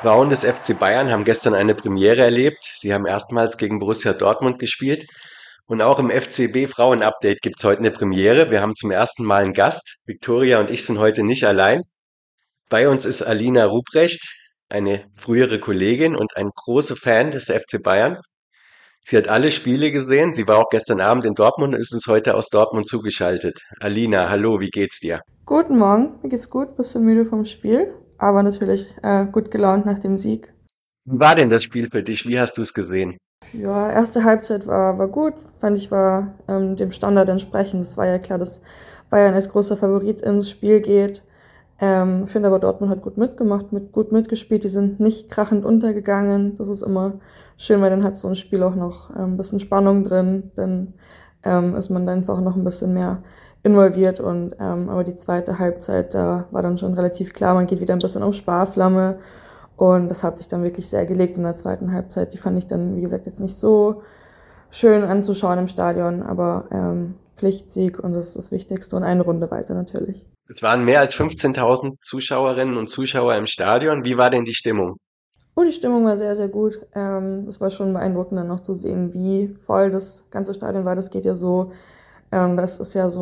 Frauen des FC Bayern haben gestern eine Premiere erlebt. Sie haben erstmals gegen Borussia Dortmund gespielt. Und auch im FCB Frauen-Update gibt es heute eine Premiere. Wir haben zum ersten Mal einen Gast. Viktoria und ich sind heute nicht allein. Bei uns ist Alina Ruprecht, eine frühere Kollegin und ein großer Fan des FC Bayern. Sie hat alle Spiele gesehen. Sie war auch gestern Abend in Dortmund und ist uns heute aus Dortmund zugeschaltet. Alina, hallo, wie geht's dir? Guten Morgen, mir geht's gut, bisschen müde vom Spiel, aber natürlich gut gelaunt nach dem Sieg. Wie war denn das Spiel für dich? Wie hast du es gesehen? Ja, erste Halbzeit war gut, fand ich war dem Standard entsprechend. Es war ja klar, dass Bayern als großer Favorit ins Spiel geht. Finde aber Dortmund hat gut mitgemacht, gut mitgespielt. Die sind nicht krachend untergegangen. Das ist immer schön, weil dann hat so ein Spiel auch noch ein bisschen Spannung drin. Dann ist man dann einfach noch ein bisschen mehr involviert. Und aber die zweite Halbzeit, da war dann schon relativ klar, man geht wieder ein bisschen auf Sparflamme. Und das hat sich dann wirklich sehr gelegt in der zweiten Halbzeit. Die fand ich dann, wie gesagt, jetzt nicht so schön anzuschauen im Stadion, aber Pflichtsieg und das ist das Wichtigste und eine Runde weiter natürlich. Es waren mehr als 15.000 Zuschauerinnen und Zuschauer im Stadion. Wie war denn die Stimmung? Oh, die Stimmung war sehr, sehr gut. Es war schon beeindruckend, dann noch zu sehen, wie voll das ganze Stadion war. Das geht ja so, das ist ja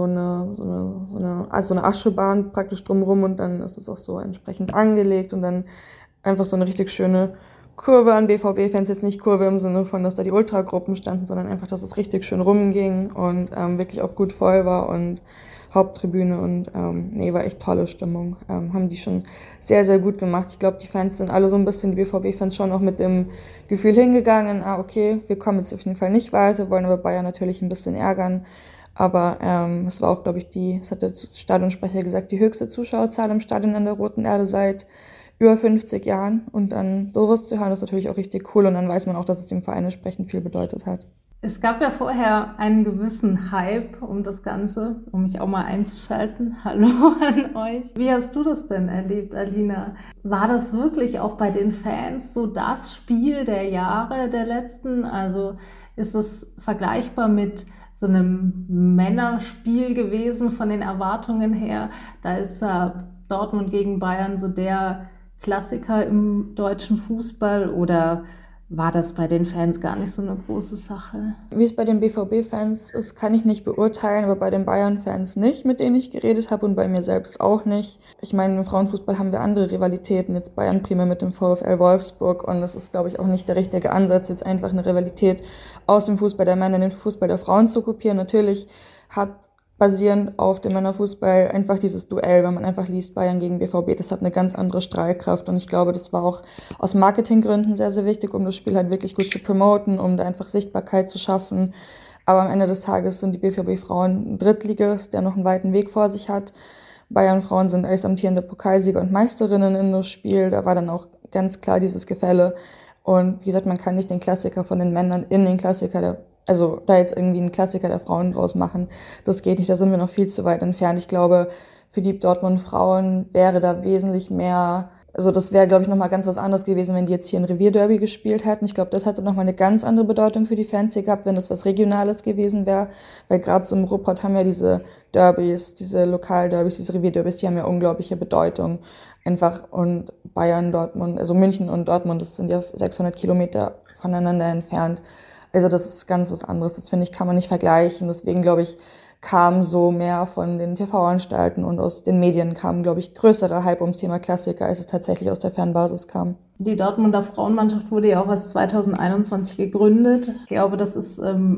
so eine Aschebahn praktisch drumherum und dann ist es auch so entsprechend angelegt und dann einfach so eine richtig schöne Kurve an BVB-Fans. Jetzt nicht Kurve im Sinne von, dass da die Ultragruppen standen, sondern einfach, dass es richtig schön rumging und wirklich auch gut voll war und Haupttribüne und nee, war echt tolle Stimmung. Haben die schon sehr, sehr gut gemacht. Ich glaube, die Fans sind alle so ein bisschen, die BVB-Fans schon auch mit dem Gefühl hingegangen, okay, wir kommen jetzt auf jeden Fall nicht weiter, wollen aber Bayern natürlich ein bisschen ärgern. Aber es war auch, glaube ich, das hat der Stadionsprecher gesagt, die höchste Zuschauerzahl im Stadion an der Roten Erde seit über 50 Jahren. Und dann sowas zu hören, ist natürlich auch richtig cool. Und dann weiß man auch, dass es dem Verein entsprechend viel bedeutet hat. Es gab ja vorher einen gewissen Hype um das Ganze, um mich auch mal einzuschalten. Hallo an euch. Wie hast du das denn erlebt, Alina? War das wirklich auch bei den Fans so das Spiel der Jahre der letzten? Also ist es vergleichbar mit so einem Männerspiel gewesen von den Erwartungen her? Da ist Dortmund gegen Bayern so der Klassiker im deutschen Fußball oder war das bei den Fans gar nicht so eine große Sache? Wie es bei den BVB-Fans ist, kann ich nicht beurteilen, aber bei den Bayern-Fans nicht, mit denen ich geredet habe und bei mir selbst auch nicht. Ich meine, im Frauenfußball haben wir andere Rivalitäten, jetzt Bayern primär mit dem VfL Wolfsburg und das ist, glaube ich, auch nicht der richtige Ansatz, jetzt einfach eine Rivalität aus dem Fußball der Männer in den Fußball der Frauen zu kopieren. Natürlich hat basierend auf dem Männerfußball einfach dieses Duell, wenn man einfach liest Bayern gegen BVB, das hat eine ganz andere Strahlkraft und ich glaube, das war auch aus Marketinggründen sehr, sehr wichtig, um das Spiel halt wirklich gut zu promoten, um da einfach Sichtbarkeit zu schaffen. Aber am Ende des Tages sind die BVB-Frauen ein Drittligist, der noch einen weiten Weg vor sich hat. Bayern-Frauen sind als amtierende Pokalsieger und Meisterinnen in das Spiel. Da war dann auch ganz klar dieses Gefälle. Und wie gesagt, man kann nicht den Klassiker von den Männern in den Klassiker also da jetzt irgendwie einen Klassiker der Frauen draus machen, das geht nicht, da sind wir noch viel zu weit entfernt. Ich glaube, für die Dortmund-Frauen wäre da wesentlich mehr, also das wäre, glaube ich, nochmal ganz was anderes gewesen, wenn die jetzt hier ein Revierderby gespielt hätten. Ich glaube, das hätte nochmal eine ganz andere Bedeutung für die Fans hier gehabt, wenn das was Regionales gewesen wäre, weil gerade so im Ruhrpott haben ja diese Derbys, diese Lokalderbys, diese Revierderbys, die haben ja unglaubliche Bedeutung einfach und Bayern, Dortmund, also München und Dortmund, das sind ja 600 Kilometer voneinander entfernt. Also das ist ganz was anderes. Das finde ich, kann man nicht vergleichen. Deswegen, glaube ich, kam so mehr von den TV-Anstalten und aus den Medien kam, glaube ich, größerer Hype ums Thema Klassiker, als es tatsächlich aus der Fanbasis kam. Die Dortmunder Frauenmannschaft wurde ja auch erst 2021 gegründet. Ich glaube, das ist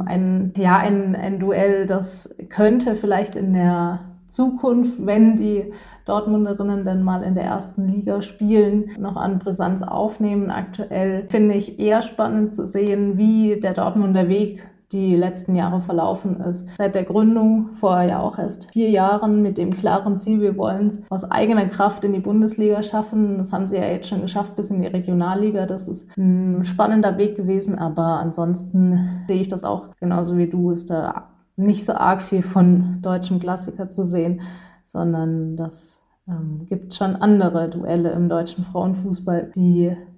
ein Duell, das könnte vielleicht in der Zukunft, wenn die Dortmunderinnen dann mal in der ersten Liga spielen, noch an Brisanz aufnehmen. Aktuell finde ich eher spannend zu sehen, wie der Dortmunder Weg die letzten Jahre verlaufen ist. Seit der Gründung, vorher ja auch erst 4 Jahren, mit dem klaren Ziel, wir wollen es aus eigener Kraft in die Bundesliga schaffen. Das haben sie ja jetzt schon geschafft bis in die Regionalliga. Das ist ein spannender Weg gewesen, aber ansonsten sehe ich das auch genauso wie du, ist da nicht so arg viel von deutschem Klassiker zu sehen, sondern das gibt schon andere Duelle im deutschen Frauenfußball, die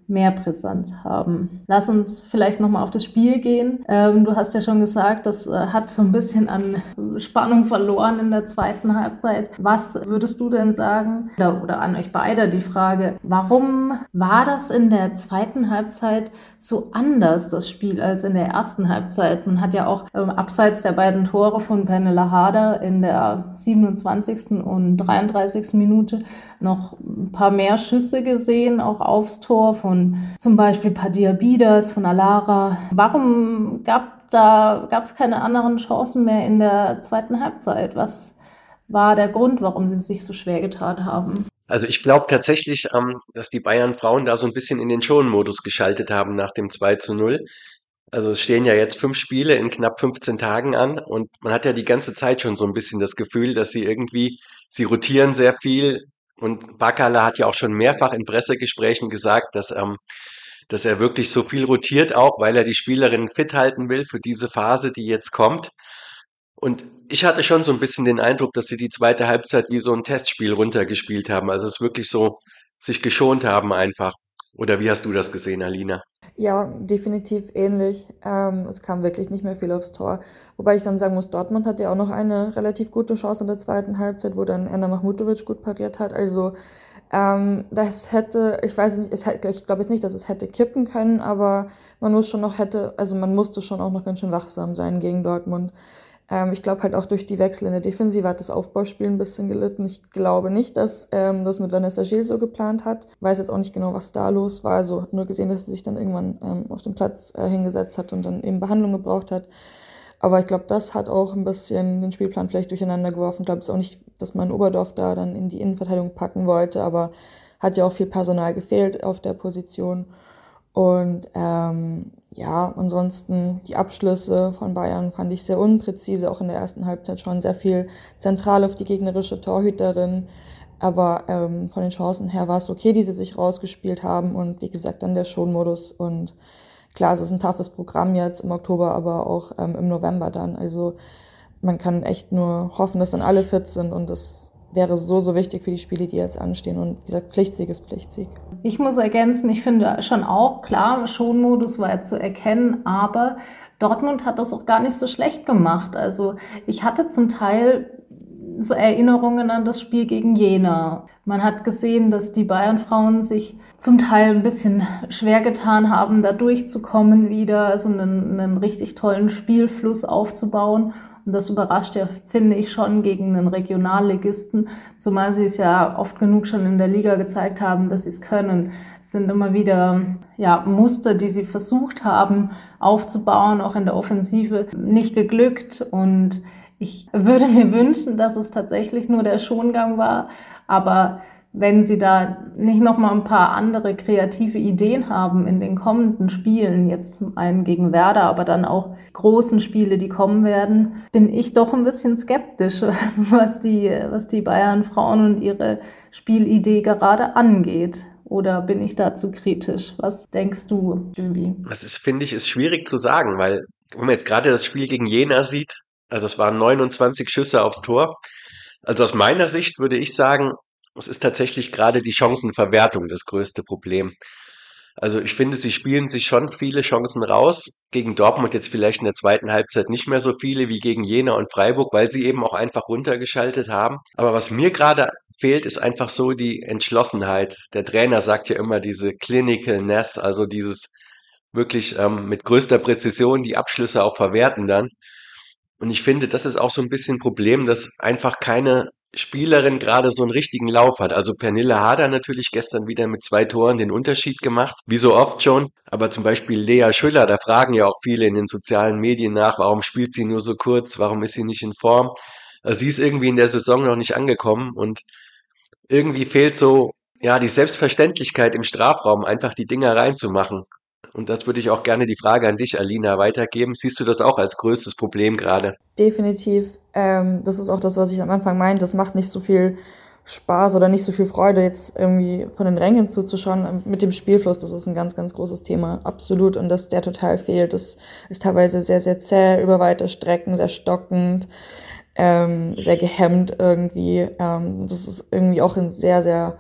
mehr Brisanz haben. Lass uns vielleicht nochmal auf das Spiel gehen. Du hast ja schon gesagt, das hat so ein bisschen an Spannung verloren in der zweiten Halbzeit. Was würdest du denn sagen, oder an euch beide die Frage, warum war das in der zweiten Halbzeit so anders, das Spiel, als in der ersten Halbzeit? Man hat ja auch abseits der beiden Tore von Pernille Harder in der 27. und 33. Minute noch ein paar mehr Schüsse gesehen, auch aufs Tor von zum Beispiel Padia Bidas, von Alara. Warum gab es keine anderen Chancen mehr in der zweiten Halbzeit? Was war der Grund, warum sie sich so schwer getan haben? Also ich glaube tatsächlich, dass die Bayern-Frauen da so ein bisschen in den Schonmodus geschaltet haben nach dem 2:0. Also es stehen ja jetzt 5 Spiele in knapp 15 Tagen an und man hat ja die ganze Zeit schon so ein bisschen das Gefühl, dass sie rotieren sehr viel und Bakala hat ja auch schon mehrfach in Pressegesprächen gesagt, dass er wirklich so viel rotiert auch, weil er die Spielerinnen fit halten will für diese Phase, die jetzt kommt. Und ich hatte schon so ein bisschen den Eindruck, dass sie die zweite Halbzeit wie so ein Testspiel runtergespielt haben. Also es wirklich so sich geschont haben einfach. Oder wie hast du das gesehen, Alina? Ja, definitiv ähnlich. Es kam wirklich nicht mehr viel aufs Tor. Wobei ich dann sagen muss, Dortmund hat ja auch noch eine relativ gute Chance in der zweiten Halbzeit, wo dann Enda Mahmutovic gut pariert hat. Also das hätte, ich weiß nicht, ich glaube jetzt nicht, dass es hätte kippen können, aber man musste schon auch noch ganz schön wachsam sein gegen Dortmund. Ich glaube halt auch durch die Wechsel in der Defensive hat das Aufbauspiel ein bisschen gelitten. Ich glaube nicht, dass das mit Vanessa Gilles so geplant hat. Weiß jetzt auch nicht genau, was da los war. Also hat nur gesehen, dass sie sich dann irgendwann auf den Platz hingesetzt hat und dann eben Behandlung gebraucht hat. Aber ich glaube, das hat auch ein bisschen den Spielplan vielleicht durcheinander geworfen. Ich glaube es auch nicht, dass man Oberdorf da dann in die Innenverteidigung packen wollte, aber hat ja auch viel Personal gefehlt auf der Position. Und ja, ansonsten die Abschlüsse von Bayern fand ich sehr unpräzise, auch in der ersten Halbzeit schon sehr viel zentral auf die gegnerische Torhüterin. Aber von den Chancen her war es okay, die sie sich rausgespielt haben. Und wie gesagt, dann der Schonmodus. Und klar, es ist ein toughes Programm jetzt im Oktober, aber auch im November dann. Also man kann echt nur hoffen, dass dann alle fit sind. Und das wäre so, so wichtig für die Spiele, die jetzt anstehen. Und wie gesagt, Pflichtsieg ist Pflichtsieg. Ich muss ergänzen, ich finde schon auch, klar, Schonmodus war ja zu erkennen, aber Dortmund hat das auch gar nicht so schlecht gemacht. Also ich hatte zum Teil so Erinnerungen an das Spiel gegen Jena. Man hat gesehen, dass die Bayern-Frauen sich zum Teil ein bisschen schwer getan haben, da durchzukommen wieder, also einen richtig tollen Spielfluss aufzubauen. Und das überrascht ja, finde ich, schon gegen einen Regionalligisten, zumal sie es ja oft genug schon in der Liga gezeigt haben, dass sie es können. Es sind immer wieder Muster, die sie versucht haben aufzubauen, auch in der Offensive, nicht geglückt. Und ich würde mir wünschen, dass es tatsächlich nur der Schongang war, aber wenn sie da nicht nochmal ein paar andere kreative Ideen haben in den kommenden Spielen, jetzt zum einen gegen Werder, aber dann auch großen Spiele, die kommen werden, bin ich doch ein bisschen skeptisch, was die Bayern-Frauen und ihre Spielidee gerade angeht. Oder bin ich da zu kritisch? Was denkst du, Jübi? Das ist, finde ich, ist schwierig zu sagen, weil wenn man jetzt gerade das Spiel gegen Jena sieht, also es waren 29 Schüsse aufs Tor. Also aus meiner Sicht würde ich sagen, es ist tatsächlich gerade die Chancenverwertung das größte Problem. Also ich finde, sie spielen sich schon viele Chancen raus. Gegen Dortmund jetzt vielleicht in der zweiten Halbzeit nicht mehr so viele wie gegen Jena und Freiburg, weil sie eben auch einfach runtergeschaltet haben. Aber was mir gerade fehlt, ist einfach so die Entschlossenheit. Der Trainer sagt ja immer diese Clinicalness, also dieses wirklich mit größter Präzision die Abschlüsse auch verwerten dann. Und ich finde, das ist auch so ein bisschen ein Problem, dass einfach keine Spielerin gerade so einen richtigen Lauf hat. Also Pernille Harder natürlich gestern wieder mit 2 Toren den Unterschied gemacht, wie so oft schon. Aber zum Beispiel Lea Schüller, da fragen ja auch viele in den sozialen Medien nach, warum spielt sie nur so kurz, warum ist sie nicht in Form? Also sie ist irgendwie in der Saison noch nicht angekommen und irgendwie fehlt so, ja, die Selbstverständlichkeit im Strafraum, einfach die Dinger reinzumachen. Und das würde ich auch gerne die Frage an dich, Alina, weitergeben. Siehst du das auch als größtes Problem gerade? Definitiv. Das ist auch das, was ich am Anfang meinte. Das macht nicht so viel Spaß oder nicht so viel Freude, jetzt irgendwie von den Rängen zuzuschauen. Mit dem Spielfluss, das ist ein ganz, ganz großes Thema. Absolut. Und dass der total fehlt. Das ist teilweise sehr, sehr zäh über weite Strecken, sehr stockend, sehr gehemmt irgendwie. Das ist irgendwie auch ein sehr, sehr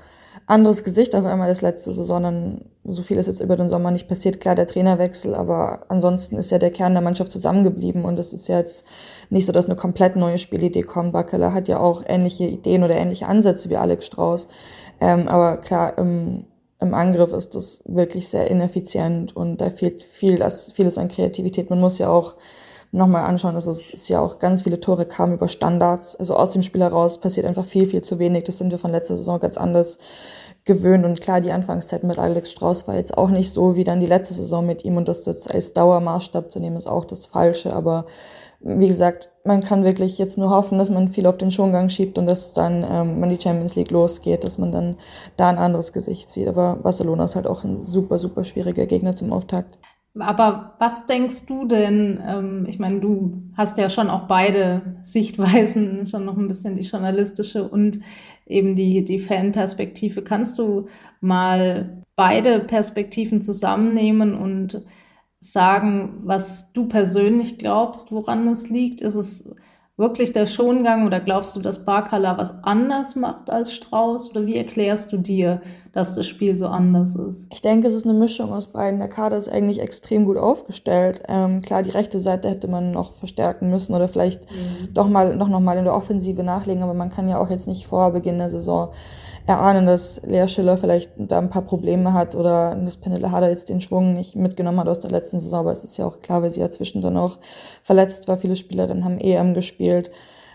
anderes Gesicht auf einmal als letzte Saison. Dann, so viel ist jetzt über den Sommer nicht passiert. Klar, der Trainerwechsel, aber ansonsten ist ja der Kern der Mannschaft zusammengeblieben und es ist ja jetzt nicht so, dass eine komplett neue Spielidee kommt. Bakala hat ja auch ähnliche Ideen oder ähnliche Ansätze wie Alex Strauß. Aber klar, im Angriff ist das wirklich sehr ineffizient und da fehlt vieles an Kreativität. Man muss ja auch nochmal anschauen, dass es ja auch ganz viele Tore kamen über Standards. Also aus dem Spiel heraus passiert einfach viel, viel zu wenig. Das sind wir von letzter Saison ganz anders gewöhnt. Und klar, die Anfangszeit mit Alex Strauß war jetzt auch nicht so wie dann die letzte Saison mit ihm. Und das jetzt als Dauermaßstab zu nehmen, ist auch das Falsche. Aber wie gesagt, man kann wirklich jetzt nur hoffen, dass man viel auf den Schongang schiebt und dass dann, wenn die Champions League losgeht, dass man dann da ein anderes Gesicht sieht. Aber Barcelona ist halt auch ein super, super schwieriger Gegner zum Auftakt. Aber was denkst du denn? Ich meine, du hast ja schon auch beide Sichtweisen, schon noch ein bisschen die journalistische und eben die Fanperspektive. Kannst du mal beide Perspektiven zusammennehmen und sagen, was du persönlich glaubst, woran es liegt? Ist es wirklich der Schongang oder glaubst du, dass Barkala was anders macht als Strauß? Oder wie erklärst du dir, dass das Spiel so anders ist? Ich denke, es ist eine Mischung aus beiden. Der Kader ist eigentlich extrem gut aufgestellt. Klar, die rechte Seite hätte man noch verstärken müssen oder vielleicht noch mal in der Offensive nachlegen, aber man kann ja auch jetzt nicht vor Beginn der Saison erahnen, dass Lea Schiller vielleicht da ein paar Probleme hat oder dass Pernille Harder jetzt den Schwung nicht mitgenommen hat aus der letzten Saison, aber es ist ja auch klar, weil sie ja zwischendrin auch verletzt war. Viele Spielerinnen haben EM gespielt.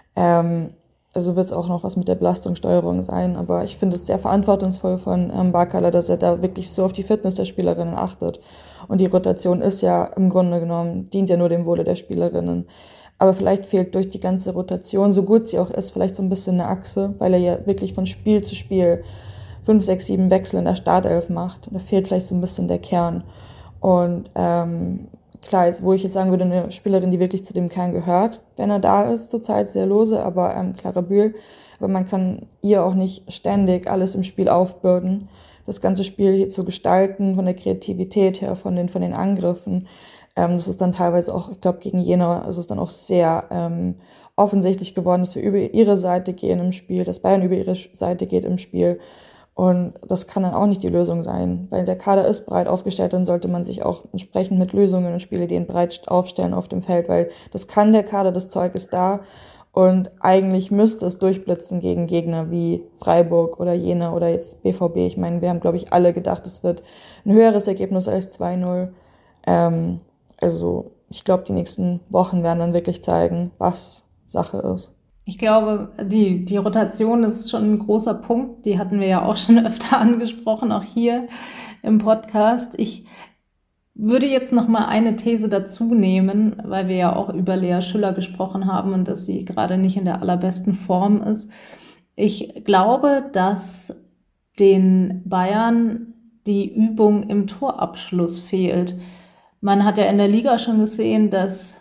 Also wird es auch noch was mit der Belastungssteuerung sein, aber ich finde es sehr verantwortungsvoll von Barkala, dass er da wirklich so auf die Fitness der Spielerinnen achtet. Und die Rotation ist ja im Grunde genommen, dient ja nur dem Wohle der Spielerinnen. Aber vielleicht fehlt durch die ganze Rotation, so gut sie auch ist, vielleicht so ein bisschen eine Achse, weil er ja wirklich von Spiel zu Spiel 5, 6, 7 Wechsel in der Startelf macht. Da fehlt vielleicht so ein bisschen der Kern. Und klar, jetzt, wo ich jetzt sagen würde, eine Spielerin, die wirklich zu dem Kern gehört, wenn er da ist, zurzeit sehr lose, aber Clara Bühl. Aber man kann ihr auch nicht ständig alles im Spiel aufbürden. Das ganze Spiel hier zu gestalten, von der Kreativität her, von den Angriffen. Das ist dann teilweise auch, ich glaube, gegen Jena ist es dann auch sehr offensichtlich geworden, dass wir über ihre Seite gehen im Spiel, dass Bayern über ihre Seite geht im Spiel. Und das kann dann auch nicht die Lösung sein, weil der Kader ist breit aufgestellt, dann sollte man sich auch entsprechend mit Lösungen und Spielideen breit aufstellen auf dem Feld, weil das kann der Kader, das Zeug ist da und eigentlich müsste es durchblitzen gegen Gegner wie Freiburg oder Jena oder jetzt BVB. Ich meine, wir haben, glaube ich, alle gedacht, es wird ein höheres Ergebnis als 2-0. Also ich glaube, die nächsten Wochen werden dann wirklich zeigen, was Sache ist. Ich glaube, die Rotation ist schon ein großer Punkt. Die hatten wir ja auch schon öfter angesprochen, auch hier im Podcast. Ich würde jetzt noch mal eine These dazu nehmen, weil wir ja auch über Lea Schüller gesprochen haben und dass sie gerade nicht in der allerbesten Form ist. Ich glaube, dass den Bayern die Übung im Torabschluss fehlt. Man hat ja in der Liga schon gesehen, dass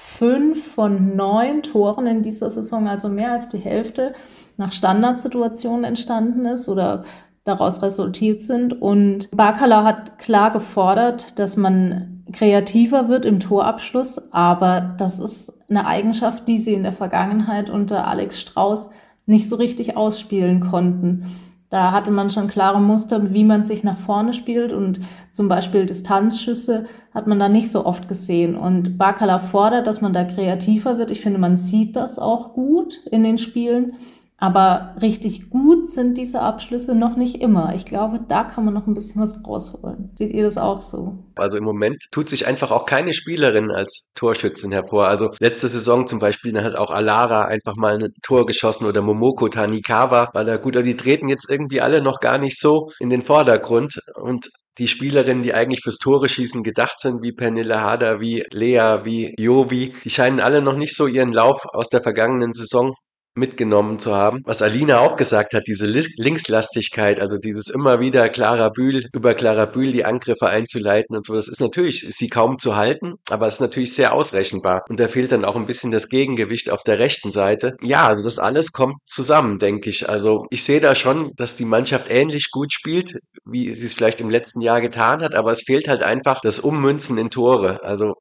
5 von 9 Toren in dieser Saison, also mehr als die Hälfte, nach Standardsituationen entstanden ist oder daraus resultiert sind. Und Barkala hat klar gefordert, dass man kreativer wird im Torabschluss, aber das ist eine Eigenschaft, die sie in der Vergangenheit unter Alex Strauß nicht so richtig ausspielen konnten. Da hatte man schon klare Muster, wie man sich nach vorne spielt und zum Beispiel Distanzschüsse hat man da nicht so oft gesehen. Und Barkala fordert, dass man da kreativer wird. Ich finde, man sieht das auch gut in den Spielen. Aber richtig gut sind diese Abschlüsse noch nicht immer. Ich glaube, da kann man noch ein bisschen was rausholen. Seht ihr das auch so? Also im Moment tut sich einfach auch keine Spielerin als Torschützin hervor. Also letzte Saison zum Beispiel, da hat auch Alara einfach mal ein Tor geschossen oder Momoko Tanikawa war da gut. Aber die treten jetzt irgendwie alle noch gar nicht so in den Vordergrund. Und die Spielerinnen, die eigentlich fürs Tore schießen gedacht sind, wie Pernille Harder, wie Lea, wie Jovi, die scheinen alle noch nicht so ihren Lauf aus der vergangenen Saison mitgenommen zu haben. Was Alina auch gesagt hat, diese Linkslastigkeit, also dieses immer wieder über Clara Bühl die Angriffe einzuleiten und so, das ist sie kaum zu halten, aber es ist natürlich sehr ausrechenbar. Und da fehlt dann auch ein bisschen das Gegengewicht auf der rechten Seite. Ja, also das alles kommt zusammen, denke ich. Also ich sehe da schon, dass die Mannschaft ähnlich gut spielt, wie sie es vielleicht im letzten Jahr getan hat, aber es fehlt halt einfach das Ummünzen in Tore. Also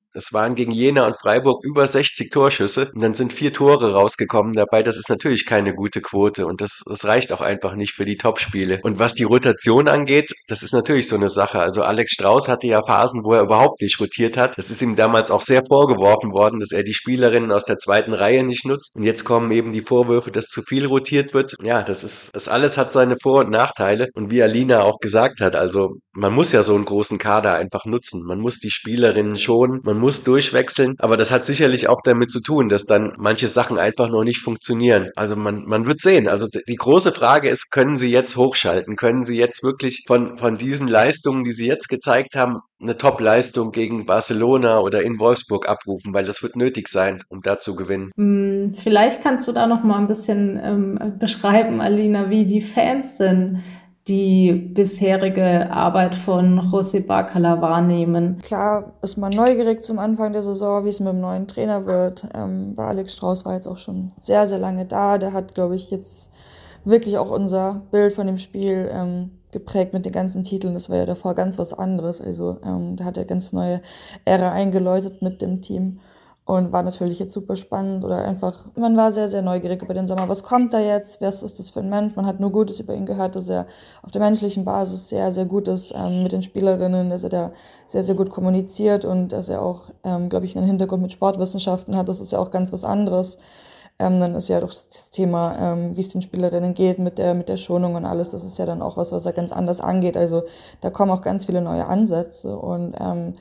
Es waren gegen Jena und Freiburg über 60 Torschüsse und dann sind 4 Tore rausgekommen dabei. Das ist natürlich keine gute Quote und das reicht auch einfach nicht für die Topspiele. Und was die Rotation angeht, das ist natürlich so eine Sache. Also Alex Strauß hatte ja Phasen, wo er überhaupt nicht rotiert hat. Das ist ihm damals auch sehr vorgeworfen worden, dass er die Spielerinnen aus der zweiten Reihe nicht nutzt. Und jetzt kommen eben die Vorwürfe, dass zu viel rotiert wird. Ja, das alles hat seine Vor- und Nachteile. Und wie Alina auch gesagt hat, also man muss ja so einen großen Kader einfach nutzen. Man muss die Spielerinnen schonen, man muss durchwechseln. Aber das hat sicherlich auch damit zu tun, dass dann manche Sachen einfach noch nicht funktionieren. Also man wird sehen. Also die große Frage ist, können sie jetzt hochschalten? Können sie jetzt wirklich von diesen Leistungen, die sie jetzt gezeigt haben, eine Top-Leistung gegen Barcelona oder in Wolfsburg abrufen? Weil das wird nötig sein, um da zu gewinnen. Vielleicht kannst du da noch mal ein bisschen beschreiben, Alina, wie die Fans denn die bisherige Arbeit von José Bacala wahrnehmen. Klar ist man neugierig zum Anfang der Saison, wie es mit dem neuen Trainer wird. Bei Alex Strauß war jetzt auch schon sehr, sehr lange da. Der hat, glaube ich, jetzt wirklich auch unser Bild von dem Spiel geprägt mit den ganzen Titeln. Das war ja davor ganz was anderes. Also da hat er ganz neue Ära eingeläutet mit dem Team. Und war natürlich jetzt super spannend oder einfach, man war sehr, sehr neugierig über den Sommer. Was kommt da jetzt? Was ist das für ein Mensch? Man hat nur Gutes über ihn gehört, dass er auf der menschlichen Basis sehr, sehr gut ist mit den Spielerinnen, dass er da sehr, sehr gut kommuniziert und dass er auch, glaube ich, einen Hintergrund mit Sportwissenschaften hat. Das ist ja auch ganz was anderes. Dann ist ja doch das Thema, wie es den Spielerinnen geht mit der Schonung und alles. Das ist ja dann auch was er ganz anders angeht. Also da kommen auch ganz viele neue Ansätze und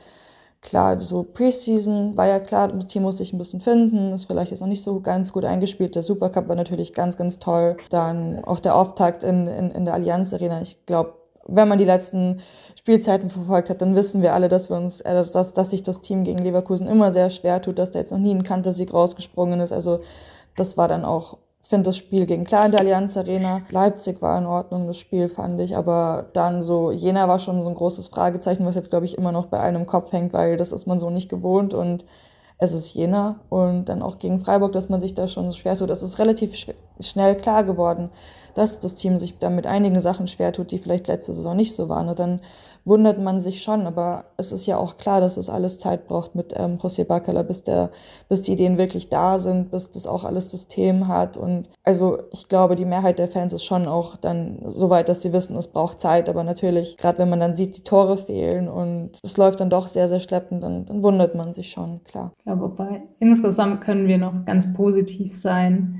klar, so Preseason war ja klar, das Team muss sich ein bisschen finden, ist vielleicht jetzt noch nicht so ganz gut eingespielt. Der Supercup war natürlich ganz, ganz toll. Dann auch der Auftakt in der Allianz Arena. Ich glaube, wenn man die letzten Spielzeiten verfolgt hat, dann wissen wir alle, dass dass sich das Team gegen Leverkusen immer sehr schwer tut, dass da jetzt noch nie ein Kantersieg rausgesprungen ist. Also das war dann auch, finde das Spiel gegen klar in der Allianz Arena. Leipzig war in Ordnung, das Spiel fand ich, aber dann so, Jena war schon so ein großes Fragezeichen, was jetzt, glaube ich, immer noch bei einem im Kopf hängt, weil das ist man so nicht gewohnt und es ist Jena und dann auch gegen Freiburg, dass man sich da schon schwer tut. Es ist relativ schnell klar geworden, dass das Team sich da mit einigen Sachen schwer tut, die vielleicht letzte Saison nicht so waren. Und dann wundert man sich schon, aber es ist ja auch klar, dass es alles Zeit braucht mit José Bacala, bis die Ideen wirklich da sind, bis das auch alles System hat. Und also ich glaube, die Mehrheit der Fans ist schon auch dann so weit, dass sie wissen, es braucht Zeit. Aber natürlich, gerade wenn man dann sieht, die Tore fehlen und es läuft dann doch sehr, sehr schleppend, dann wundert man sich schon, klar. Ja, wobei insgesamt können wir noch ganz positiv sein.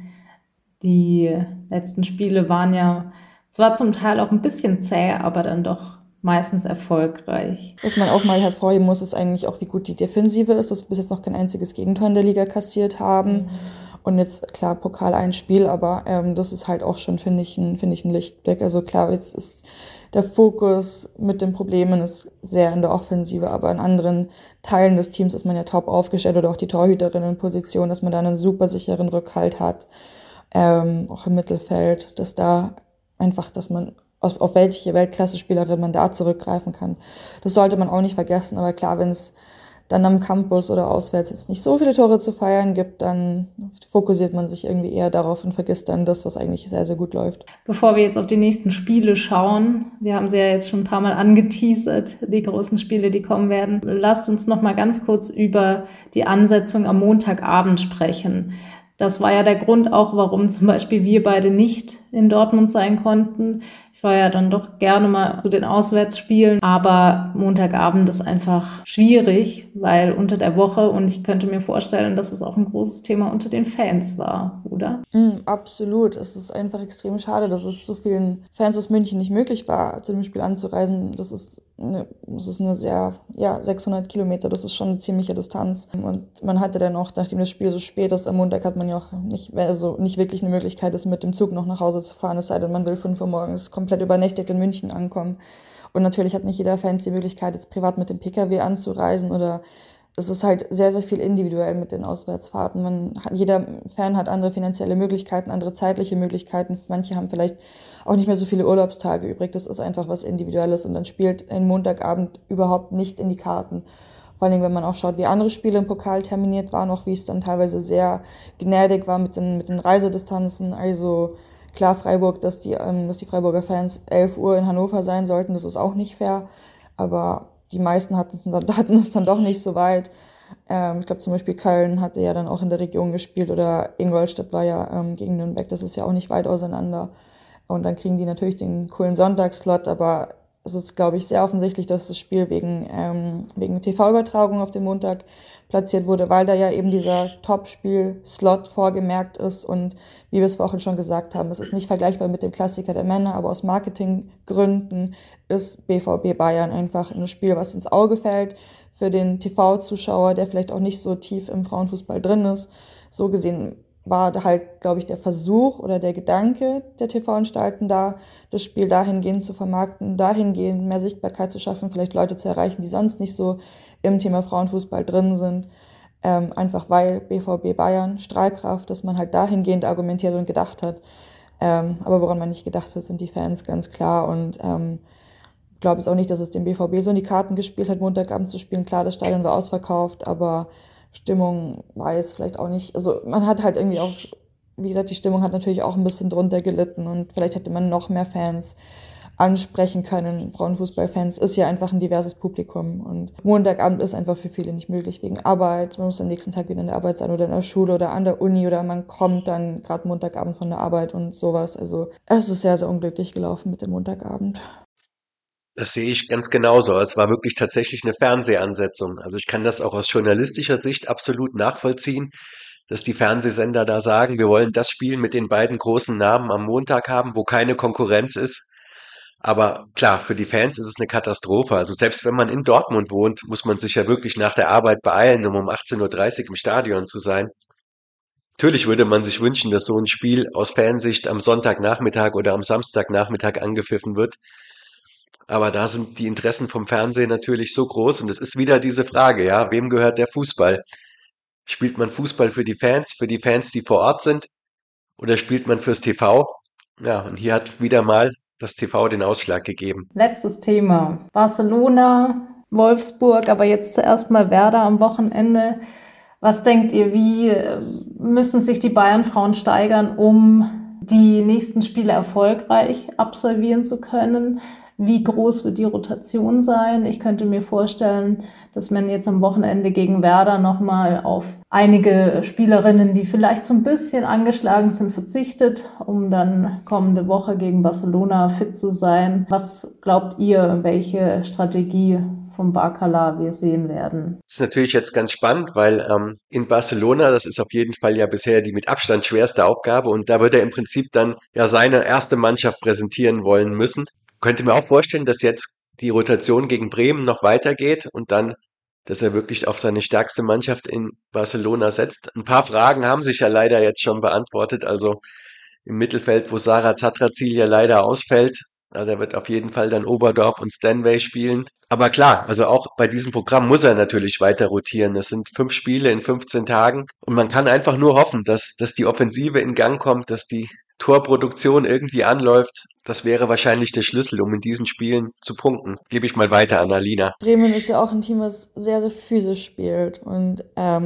Die letzten Spiele waren ja zwar zum Teil auch ein bisschen zäh, aber dann doch meistens erfolgreich. Was man auch mal hervorheben muss, ist eigentlich auch, wie gut die Defensive ist, dass wir bis jetzt noch kein einziges Gegentor in der Liga kassiert haben. Und jetzt, klar, Pokal ein Spiel, aber das ist halt auch schon, finde ich, ein Lichtblick. Also klar, jetzt ist der Fokus mit den Problemen ist sehr in der Offensive, aber in anderen Teilen des Teams ist man ja top aufgestellt oder auch die Torhüterinnenposition, dass man da einen super sicheren Rückhalt hat. Auch im Mittelfeld, dass da einfach, dass man auf welche Weltklasse-Spielerin man da zurückgreifen kann. Das sollte man auch nicht vergessen, aber klar, wenn es dann am Campus oder auswärts jetzt nicht so viele Tore zu feiern gibt, dann fokussiert man sich irgendwie eher darauf und vergisst dann das, was eigentlich sehr, sehr gut läuft. Bevor wir jetzt auf die nächsten Spiele schauen, wir haben sie ja jetzt schon ein paar Mal angeteasert, die großen Spiele, die kommen werden. Lasst uns noch mal ganz kurz über die Ansetzung am Montagabend sprechen. Das war ja der Grund auch, warum zum Beispiel wir beide nicht in Dortmund sein konnten. Ich war ja dann doch gerne mal zu den Auswärtsspielen, aber Montagabend ist einfach schwierig, weil unter der Woche, und ich könnte mir vorstellen, dass es auch ein großes Thema unter den Fans war, oder? Absolut. Es ist einfach extrem schade, dass es so vielen Fans aus München nicht möglich war, zu dem Spiel anzureisen. Das ist eine sehr, 600 Kilometer, das ist schon eine ziemliche Distanz. Und man hatte dann auch, nachdem das Spiel so spät ist, am Montag hat man ja auch nicht wirklich eine Möglichkeit, ist mit dem Zug noch nach Hause zu fahren, es sei denn, man will 5 Uhr morgens komplett übernächtigt in München ankommen. Und natürlich hat nicht jeder Fan die Möglichkeit, jetzt privat mit dem PKW anzureisen oder es ist halt sehr, sehr viel individuell mit den Auswärtsfahrten. Jeder Fan hat andere finanzielle Möglichkeiten, andere zeitliche Möglichkeiten. Manche haben vielleicht auch nicht mehr so viele Urlaubstage übrig. Das ist einfach was Individuelles und dann spielt ein Montagabend überhaupt nicht in die Karten. Vor allem, wenn man auch schaut, wie andere Spiele im Pokal terminiert waren, auch wie es dann teilweise sehr gnädig war mit den Reisedistanzen. Also klar, Freiburg, dass die Freiburger Fans 11 Uhr in Hannover sein sollten, das ist auch nicht fair. Aber die meisten hatten es dann doch nicht so weit. Ich glaube zum Beispiel Köln hatte ja dann auch in der Region gespielt oder Ingolstadt war ja gegen Nürnberg, das ist ja auch nicht weit auseinander. Und dann kriegen die natürlich den coolen Sonntagsslot, aber es ist, glaube ich, sehr offensichtlich, dass das Spiel wegen TV-Übertragung auf den Montag platziert wurde, weil da ja eben dieser Top-Spiel-Slot vorgemerkt ist. Und wie wir es vorhin schon gesagt haben, es ist nicht vergleichbar mit dem Klassiker der Männer, aber aus Marketinggründen ist BVB Bayern einfach ein Spiel, was ins Auge fällt für den TV-Zuschauer, der vielleicht auch nicht so tief im Frauenfußball drin ist. So gesehen war da halt, glaube ich, der Versuch oder der Gedanke der TV-Anstalten da, das Spiel dahingehend zu vermarkten, dahingehend mehr Sichtbarkeit zu schaffen, vielleicht Leute zu erreichen, die sonst nicht so im Thema Frauenfußball drin sind. Einfach weil BVB Bayern, Strahlkraft, dass man halt dahingehend argumentiert und gedacht hat. Aber woran man nicht gedacht hat, sind die Fans ganz klar. Und glaube jetzt auch nicht, dass es dem BVB so in die Karten gespielt hat, Montagabend zu spielen. Klar, das Stadion war ausverkauft, aber Stimmung war jetzt vielleicht auch nicht, also man hat halt irgendwie auch, wie gesagt, die Stimmung hat natürlich auch ein bisschen drunter gelitten und vielleicht hätte man noch mehr Fans ansprechen können. Frauenfußballfans ist ja einfach ein diverses Publikum und Montagabend ist einfach für viele nicht möglich wegen Arbeit. Man muss am nächsten Tag wieder in der Arbeit sein oder in der Schule oder an der Uni oder man kommt dann gerade Montagabend von der Arbeit und sowas. Also es ist sehr, sehr unglücklich gelaufen mit dem Montagabend. Das sehe ich ganz genauso. Es war wirklich tatsächlich eine Fernsehansetzung. Also ich kann das auch aus journalistischer Sicht absolut nachvollziehen, dass die Fernsehsender da sagen, wir wollen das Spiel mit den beiden großen Namen am Montag haben, wo keine Konkurrenz ist. Aber klar, für die Fans ist es eine Katastrophe. Also selbst wenn man in Dortmund wohnt, muss man sich ja wirklich nach der Arbeit beeilen, um 18:30 Uhr im Stadion zu sein. Natürlich würde man sich wünschen, dass so ein Spiel aus Fansicht am Sonntagnachmittag oder am Samstagnachmittag angepfiffen wird. Aber da sind die Interessen vom Fernsehen natürlich so groß und es ist wieder diese Frage, ja, wem gehört der Fußball? Spielt man Fußball für die Fans, die vor Ort sind, oder spielt man fürs TV? Ja, und hier hat wieder mal das TV den Ausschlag gegeben. Letztes Thema. Barcelona, Wolfsburg, aber jetzt zuerst mal Werder am Wochenende. Was denkt ihr, wie müssen sich die Bayern-Frauen steigern, um die nächsten Spiele erfolgreich absolvieren zu können? Wie groß wird die Rotation sein? Ich könnte mir vorstellen, dass man jetzt am Wochenende gegen Werder nochmal auf einige Spielerinnen, die vielleicht so ein bisschen angeschlagen sind, verzichtet, um dann kommende Woche gegen Barcelona fit zu sein. Was glaubt ihr, welche Strategie vom Barkala wir sehen werden? Das ist natürlich jetzt ganz spannend, weil in Barcelona, das ist auf jeden Fall ja bisher die mit Abstand schwerste Aufgabe und da wird er im Prinzip dann ja seine erste Mannschaft präsentieren wollen müssen. Könnte mir auch vorstellen, dass jetzt die Rotation gegen Bremen noch weitergeht und dann, dass er wirklich auf seine stärkste Mannschaft in Barcelona setzt. Ein paar Fragen haben sich ja leider jetzt schon beantwortet. Also im Mittelfeld, wo Sarah Zatrazil ja leider ausfällt, da wird auf jeden Fall dann Oberdorf und Stanway spielen. Aber klar, also auch bei diesem Programm muss er natürlich weiter rotieren. Es sind 5 Spiele in 15 Tagen und man kann einfach nur hoffen, dass die Offensive in Gang kommt, dass die Torproduktion irgendwie anläuft. Das wäre wahrscheinlich der Schlüssel, um in diesen Spielen zu punkten. Gebe ich mal weiter an Alina. Bremen ist ja auch ein Team, was sehr, sehr physisch spielt. Und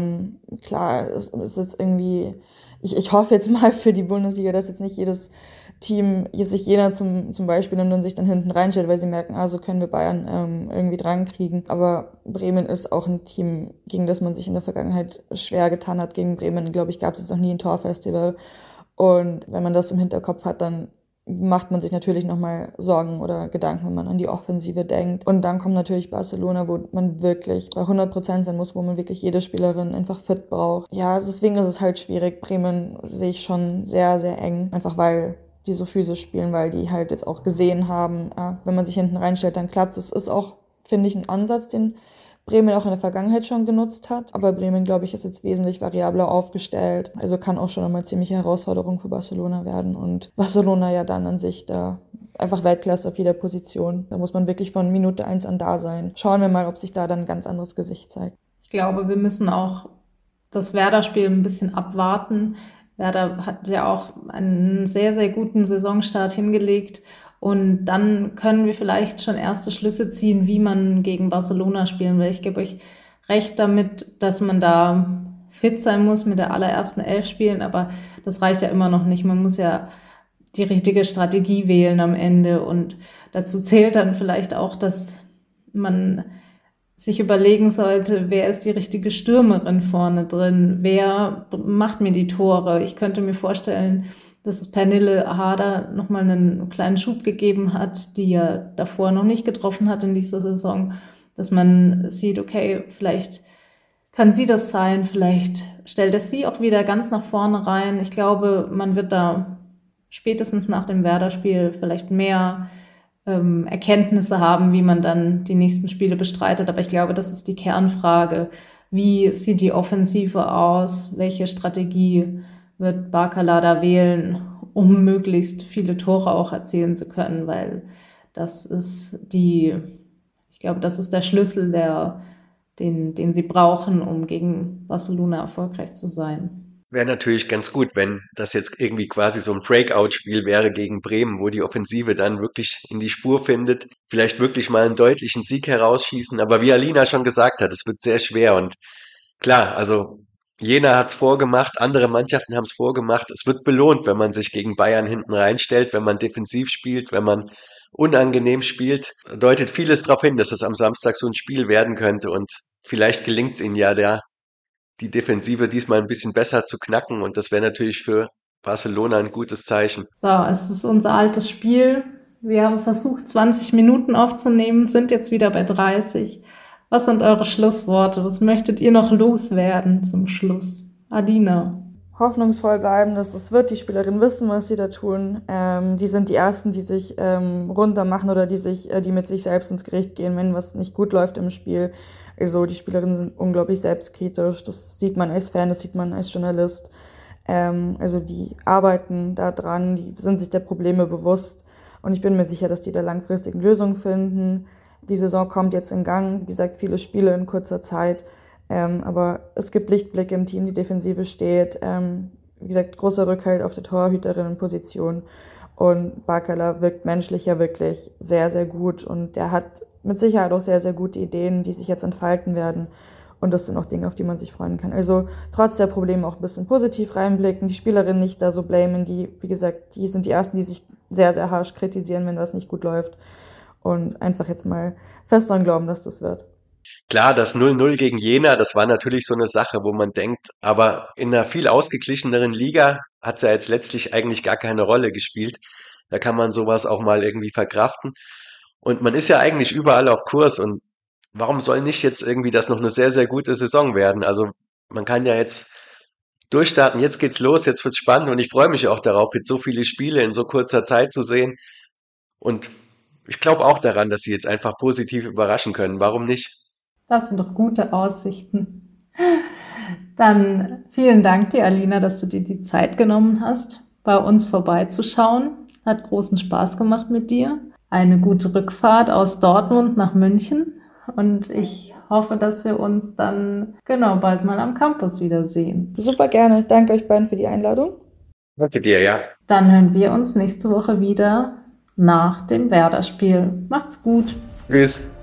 klar, es ist jetzt irgendwie, ich hoffe jetzt mal für die Bundesliga, dass jetzt nicht jedes Team sich jeder zum Beispiel nimmt und sich dann hinten reinstellt, weil sie merken, so können wir Bayern irgendwie drankriegen. Aber Bremen ist auch ein Team, gegen das man sich in der Vergangenheit schwer getan hat. Gegen Bremen, glaube ich, gab es jetzt noch nie ein Torfestival. Und wenn man das im Hinterkopf hat, dann macht man sich natürlich nochmal Sorgen oder Gedanken, wenn man an die Offensive denkt. Und dann kommt natürlich Barcelona, wo man wirklich bei 100% sein muss, wo man wirklich jede Spielerin einfach fit braucht. Ja, deswegen ist es halt schwierig. Bremen sehe ich schon sehr, sehr eng, einfach weil die so physisch spielen, weil die halt jetzt auch gesehen haben, wenn man sich hinten reinstellt, dann klappt es. Es ist auch, finde ich, ein Ansatz, den Bremen auch in der Vergangenheit schon genutzt hat. Aber Bremen, glaube ich, ist jetzt wesentlich variabler aufgestellt. Also kann auch schon nochmal ziemliche Herausforderung für Barcelona werden. Und Barcelona ja dann an sich da einfach Weltklasse auf jeder Position. Da muss man wirklich von Minute 1 an da sein. Schauen wir mal, ob sich da dann ein ganz anderes Gesicht zeigt. Ich glaube, wir müssen auch das Werder-Spiel ein bisschen abwarten. Werder hat ja auch einen sehr, sehr guten Saisonstart hingelegt. Und dann können wir vielleicht schon erste Schlüsse ziehen, wie man gegen Barcelona spielen will. Ich gebe euch recht damit, dass man da fit sein muss mit der allerersten 11 spielen, aber das reicht ja immer noch nicht. Man muss ja die richtige Strategie wählen am Ende und dazu zählt dann vielleicht auch, dass man sich überlegen sollte, wer ist die richtige Stürmerin vorne drin, wer macht mir die Tore. Ich könnte mir vorstellen, dass es Pernille Harder nochmal einen kleinen Schub gegeben hat, die ja davor noch nicht getroffen hat in dieser Saison, dass man sieht, okay, vielleicht kann sie das sein, vielleicht stellt es sie auch wieder ganz nach vorne rein. Ich glaube, man wird da spätestens nach dem Werder-Spiel vielleicht mehr Erkenntnisse haben, wie man dann die nächsten Spiele bestreitet. Aber ich glaube, das ist die Kernfrage. Wie sieht die Offensive aus? Welche Strategie wird Barkala da wählen, um möglichst viele Tore auch erzielen zu können? Weil das ist ich glaube, das ist der Schlüssel, den sie brauchen, um gegen Barcelona erfolgreich zu sein. Wäre natürlich ganz gut, wenn das jetzt irgendwie quasi so ein Breakout-Spiel wäre gegen Bremen, wo die Offensive dann wirklich in die Spur findet, vielleicht wirklich mal einen deutlichen Sieg herausschießen. Aber wie Alina schon gesagt hat, es wird sehr schwer. Und klar, also Jena hat's vorgemacht, andere Mannschaften haben es vorgemacht. Es wird belohnt, wenn man sich gegen Bayern hinten reinstellt, wenn man defensiv spielt, wenn man unangenehm spielt. Deutet vieles darauf hin, dass es am Samstag so ein Spiel werden könnte. Und vielleicht gelingt es ihnen ja, die Defensive diesmal ein bisschen besser zu knacken. Und das wäre natürlich für Barcelona ein gutes Zeichen. So, es ist unser altes Spiel. Wir haben versucht, 20 Minuten aufzunehmen, sind jetzt wieder bei 30. Was sind eure Schlussworte? Was möchtet ihr noch loswerden zum Schluss? Alina. Hoffnungsvoll bleiben, dass es wird. Die Spielerinnen wissen, was sie da tun. Die sind die Ersten, die sich runter machen oder die mit sich selbst ins Gericht gehen, wenn was nicht gut läuft im Spiel. Also die Spielerinnen sind unglaublich selbstkritisch. Das sieht man als Fan, das sieht man als Journalist. Also die arbeiten da dran, die sind sich der Probleme bewusst. Und ich bin mir sicher, dass die da langfristigen Lösungen finden. Die Saison kommt jetzt in Gang. Wie gesagt, viele Spiele in kurzer Zeit. Aber es gibt Lichtblicke im Team, die Defensive steht. Wie gesagt, großer Rückhalt auf der Torhüterinnenposition. Und Barkala wirkt menschlich ja wirklich sehr, sehr gut. Und der hat mit Sicherheit auch sehr, sehr gute Ideen, die sich jetzt entfalten werden. Und das sind auch Dinge, auf die man sich freuen kann. Also trotz der Probleme auch ein bisschen positiv reinblicken, die Spielerinnen nicht da so blamen, wie gesagt, die sind die Ersten, die sich sehr, sehr harsch kritisieren, wenn was nicht gut läuft. Und einfach jetzt mal fest dran glauben, dass das wird. Klar, das 0-0 gegen Jena, das war natürlich so eine Sache, wo man denkt, aber in einer viel ausgeglicheneren Liga hat's ja jetzt letztlich eigentlich gar keine Rolle gespielt. Da kann man sowas auch mal irgendwie verkraften. Und man ist ja eigentlich überall auf Kurs und warum soll nicht jetzt irgendwie das noch eine sehr, sehr gute Saison werden? Also man kann ja jetzt durchstarten, jetzt geht's los, jetzt wird's spannend und ich freue mich auch darauf, jetzt so viele Spiele in so kurzer Zeit zu sehen. Und ich glaube auch daran, dass sie jetzt einfach positiv überraschen können. Warum nicht? Das sind doch gute Aussichten. Dann vielen Dank dir, Alina, dass du dir die Zeit genommen hast, bei uns vorbeizuschauen. Hat großen Spaß gemacht mit dir. Eine gute Rückfahrt aus Dortmund nach München. Und ich hoffe, dass wir uns dann bald mal am Campus wiedersehen. Super gerne. Danke euch beiden für die Einladung. Danke dir, ja. Dann hören wir uns nächste Woche wieder nach dem Werder-Spiel. Macht's gut. Tschüss.